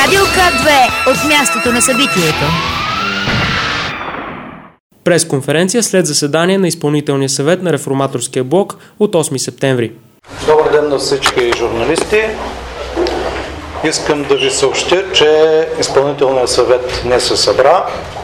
Радио К2 от мястото на събитието. Пресконференция след заседание на Изпълнителния съвет на Реформаторския блок от 8 септември. Добър ден на всички журналисти. Искам да ви съобщя, че Изпълнителният съвет не се събра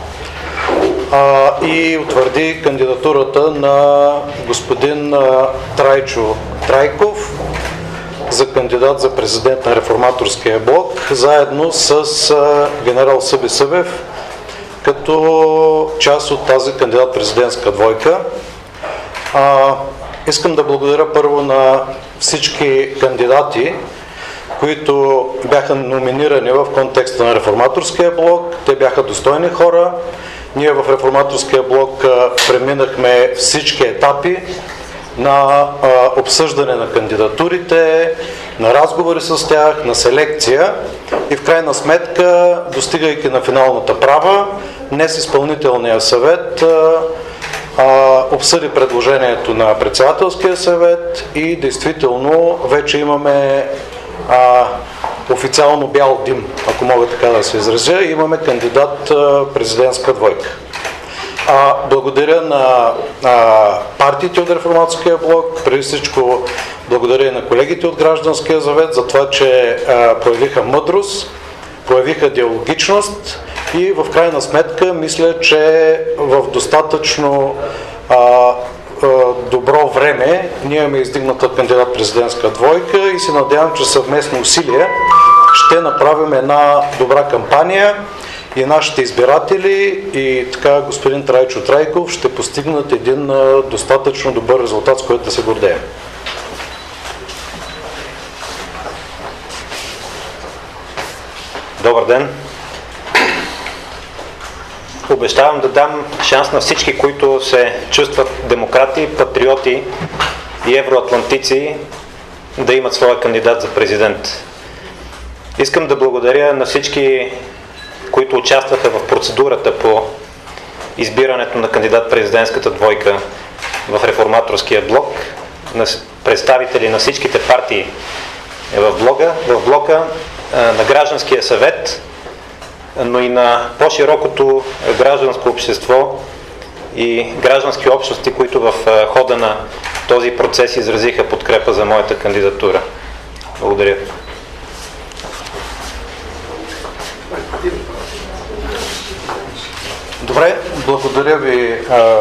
и утвърди кандидатурата на господин Трайчо Трайков за кандидат за президент на Реформаторския блок, заедно с генерал Съби Събев, като част от тази кандидат-президентска двойка. Искам да благодаря първо на всички кандидати, които бяха номинирани в контекста на Реформаторския блок. Те бяха достойни хора. Ние в Реформаторския блок преминахме всички етапи на обсъждане на кандидатурите, на разговори с тях, на селекция и в крайна сметка, достигайки на финалната права, днес Изпълнителният съвет обсъди предложението на Председателския съвет и действително вече имаме официално бял дим, ако мога така да се изразя, имаме кандидат президентска двойка. Благодаря на партиите от Реформаторския блок, преди всичко благодаря на колегите от Гражданския съвет за това, че проявиха мъдрост, проявиха диалогичност и в крайна сметка мисля, че в достатъчно добро време ние имаме издигната кандидат-президентска двойка и се надявам, че съвместни усилия ще направим една добра кампания и нашите избиратели и така господин Трайчо Трайков ще постигнат един достатъчно добър резултат, с който да се гордеем. Добър ден! Обещавам да дам шанс на всички, които се чувстват демократи, патриоти и евроатлантици, да имат своя кандидат за президент. Искам да благодаря на всички, които участваха в процедурата по избирането на кандидат-президентската двойка в Реформаторския блок, на представители на всичките партии в блока, на Гражданския съвет, но и на по-широкото гражданско общество и граждански общности, които в хода на този процес изразиха подкрепа за моята кандидатура. Благодаря. Добре, благодаря ви,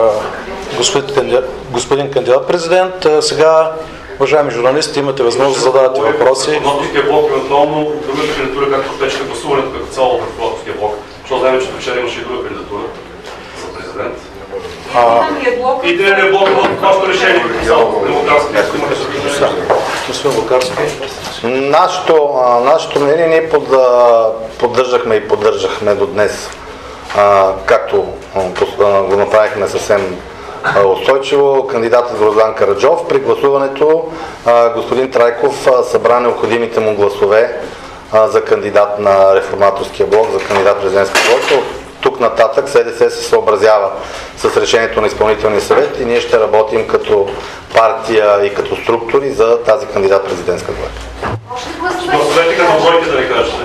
господин кандидат-президент. Сега, уважаеми журналисти, имате възможност да зададете въпроси. Реформаторския блок евентуално другата кандидатура, както тече гласуването като цяло в Реформаторския блок, защото знаем, че вчера имаше и друга кандидатура за президент. Идеалният блок в вашето решение, Нашето мнение ние поддържахме и поддържахме до днес, както го направихме съвсем устойчиво, кандидатът Гроздан Караджов. При гласуването господин Трайков събра необходимите му гласове за кандидат на Реформаторския блок, за кандидат президентска двойка. Тук нататък СДС се съобразява с решението на Изпълнителния съвет и ние ще работим като партия и като структури за тази кандидат президентска двойка. Гласовете като двойка, да ви кажете.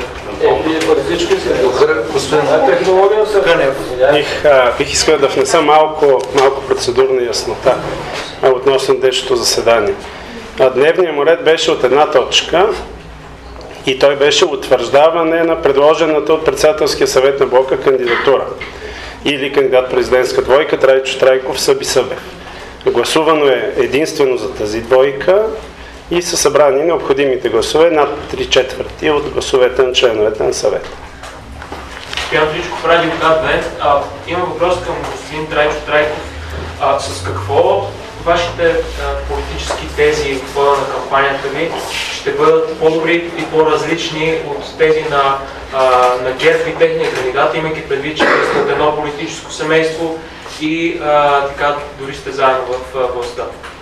Бих искал да внеса малко процедурна яснота относно днешното заседание. Дневният му ред беше от една точка и той беше утвърждаване на предложената от Председателския съвет на блока кандидатура или кандидат-президентска двойка Трайчо Трайков Съби Събев. Гласувано е единствено за тази двойка и са събрани необходимите гласове над 3/4 от гласовете на членовете на съвета. Стоян Тричков, Радио К2. Имам въпрос към господин Трайчо Трайков. С какво вашите политически тези в хода на кампанията ви ще бъдат по-добри и по-различни от тези на ГЕРБ и техния кандидат, имайки предвид, че сте от едно политическо семейство и така дори сте заедно в властта?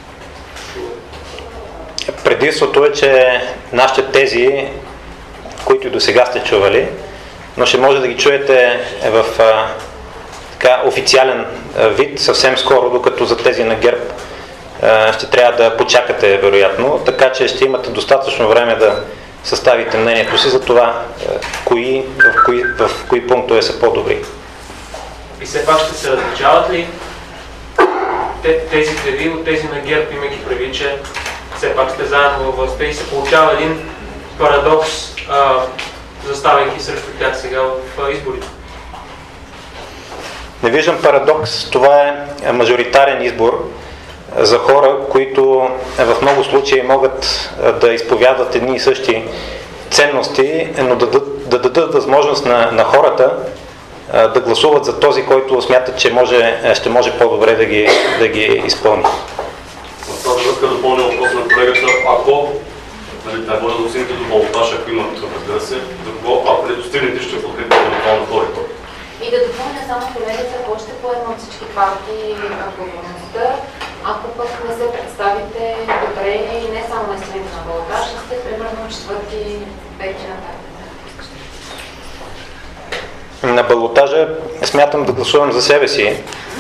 Предимството е, че нашите тези, които и до сега сте чували, но ще може да ги чуете в официален вид съвсем скоро, докато за тези на ГЕРБ ще трябва да почакате вероятно, така че ще имате достатъчно време да съставите мнението си за това кои в кои пунктове са по-добри. И все пак ще се различават ли тези ви от тези на ГЕРБ, имайки предвид, че все пак сте заедно във властта и се получава един парадокс, заставайки срещу тях сега в изборите? Не виждам парадокс. Това е мажоритарен избор за хора, които в много случаи могат да изповядат едни и същи ценности, но да дадат възможност на хората да гласуват за този, който смятат, че ще може по-добре да ги изпълни. В тази връзка допълня въпрос на колегата. Ако не може да достигнете до балотаж, ако имат, разбира се, ако не достигнете, ще подкрепите евентуално втори път. И да допълня само колегата, кой ще поема от всички партии отговорността, ако пък не се представите добре и не само на страните на балотаж, а сте примерно четвърти, пети нататък. На балотажа смятам да гласувам за себе си.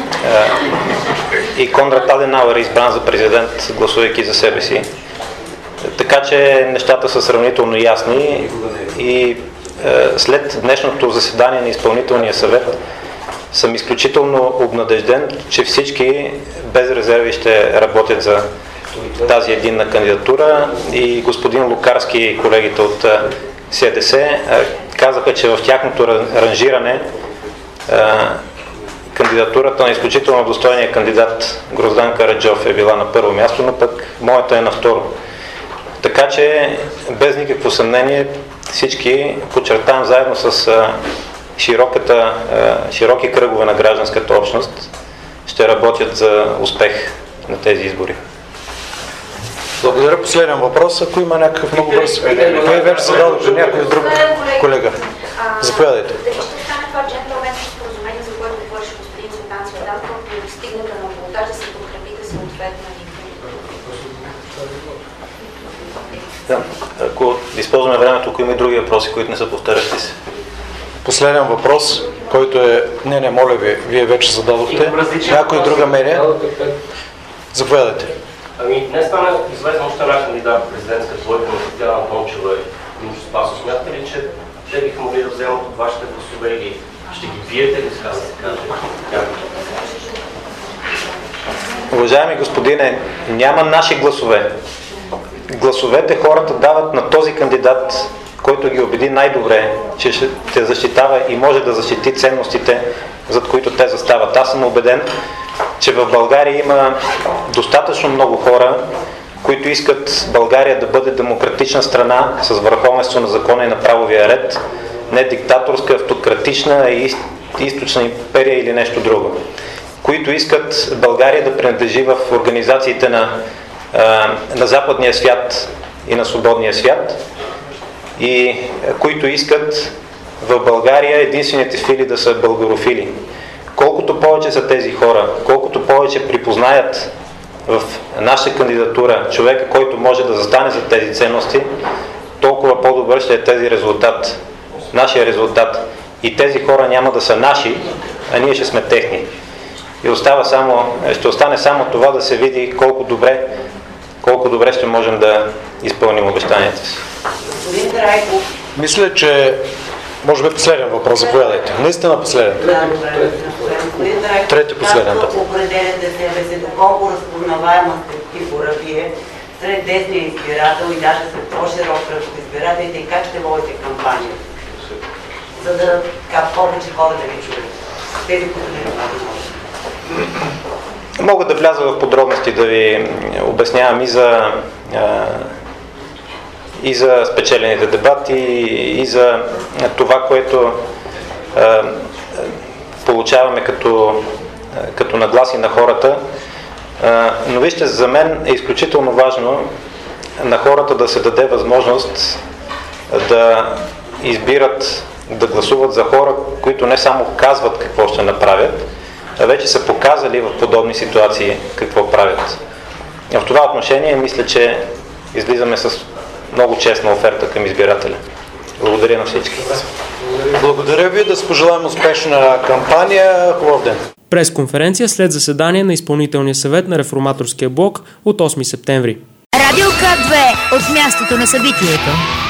И Конрад Аденауер е избран за президент, гласувайки за себе си. Така че нещата са сравнително ясни и след днешното заседание на изпълнителния съвет съм изключително обнадежден, че всички без резерви ще работят за тази единна кандидатура и господин Лукарски и колегите от СДС казаха, че в тяхното ранжиране кандидатурата на изключително достойния кандидат Гроздан Караджов е била на първо място, но пък моята е на второ. Така че без никакво съмнение всички, подчертавам заедно с широки кръгове на гражданската общност, ще работят за успех на тези избори. Благодаря. Последен въпрос, ако има някакъв много бърз. Вие вече зададохте някой друг колега. Заповядайте. Дали ще остане това джентлменско споразумение, за което говореше господин Цветан Цветанов, ако достигнете на балотаж, да се подкрепите съответно? Да, ако използваме времето, ако има и други въпроси, които не са повтарящи се. Последен въпрос, който е... Не, моля ви, вие вече зададохте. Някой друга мнение? Заповядайте. Днес стана известна още една кандидат президентска двойка на Татяна Дончева и Минчо Спасов. Смятате ли, че те биха могли да вземат от вашите гласове или ще ги биете ли, така да се каже? Уважаеми господине, няма наши гласове. Гласовете хората дават на този кандидат, който ги убеди най-добре, че ще те защитава и може да защити ценностите, зад които те застават. Аз съм убеден, че в България има достатъчно много хора, които искат България да бъде демократична страна с върховенство на закона и на правовия ред, не диктаторска, автократична и източна империя или нещо друго, които искат България да принадлежи в организациите на западния свят и на свободния свят и които искат в България единствените фили да са българофили. Колкото повече са тези хора, колкото повече припознаят в наша кандидатура човека, който може да застане за тези ценности, толкова по-добър ще е тези резултат, нашия резултат. И тези хора няма да са наши, а ние ще сме техни. И ще остане само това да се види колко добре ще можем да изпълним обещанията си. Господин Трайков. Мисля, че може би последен въпрос, заповядайте. Наистина последен. Господин Трайков, трети последен. Както определяте себе си, доколко разпознаваема сте фигура вие сред десния избирател и даже сред по-широк кръг от избирателите и как ще водите кампания, за да повече хора да ви чуят? Тези, които не могат. Мога да вляза в подробности да ви обяснявам и за спечелените дебати, и за това, което получаваме като нагласи на хората. Но вижте, за мен е изключително важно на хората да се даде възможност да избират, да гласуват за хора, които не само казват какво ще направят, а вече са показали в подобни ситуации какво правят. В това отношение мисля, че излизаме с много честна оферта към избирателя. Благодаря на всички. Благодаря ви, да пожелаем успешна кампания. Хубав ден. Пресконференция след заседание на изпълнителния съвет на Реформаторския блок от 8 септември. Радио К2 от мястото на събитието.